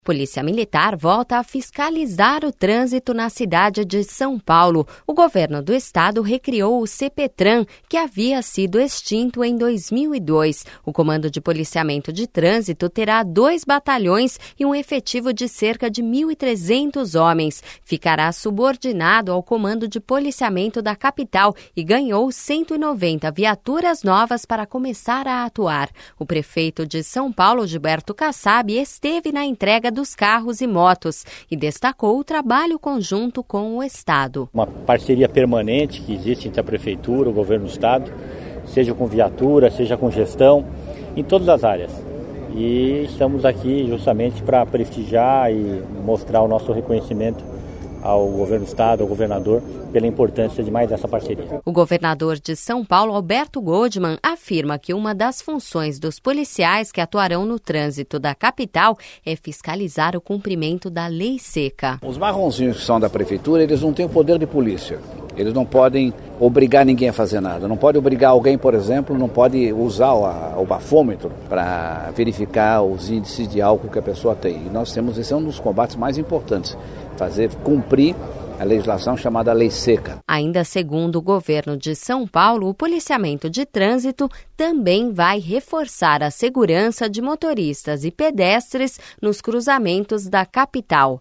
Polícia Militar volta a fiscalizar o trânsito na cidade de São Paulo. O governo do estado recriou o CPTRAN, que havia sido extinto em 2002. O Comando de Policiamento de Trânsito terá 2 batalhões e um efetivo de cerca de 1.300 homens. Ficará subordinado ao Comando de Policiamento da capital e ganhou 190 viaturas novas para começar a atuar. O prefeito de São Paulo, Gilberto Kassab, esteve na entrega dos carros e motos e destacou o trabalho conjunto com o Estado. Uma parceria permanente que existe entre a Prefeitura, o Governo do Estado, seja com viatura, seja com gestão, em todas as áreas. E estamos aqui justamente para prestigiar e mostrar o nosso reconhecimento ao Governo do Estado, ao governador, pela importância de mais essa parceria. O governador de São Paulo, Alberto Goldman, afirma que uma das funções dos policiais que atuarão no trânsito da capital é fiscalizar o cumprimento da lei seca. Os marronzinhos que são da prefeitura, eles não têm o poder de polícia. Eles não podem obrigar ninguém a fazer nada. Não pode obrigar alguém, por exemplo, não pode usar o bafômetro para verificar os índices de álcool que a pessoa tem. E nós temos, esse é um dos combates mais importantes, fazer cumprir a legislação chamada Lei Seca. Ainda segundo o governo de São Paulo, o policiamento de trânsito também vai reforçar a segurança de motoristas e pedestres nos cruzamentos da capital.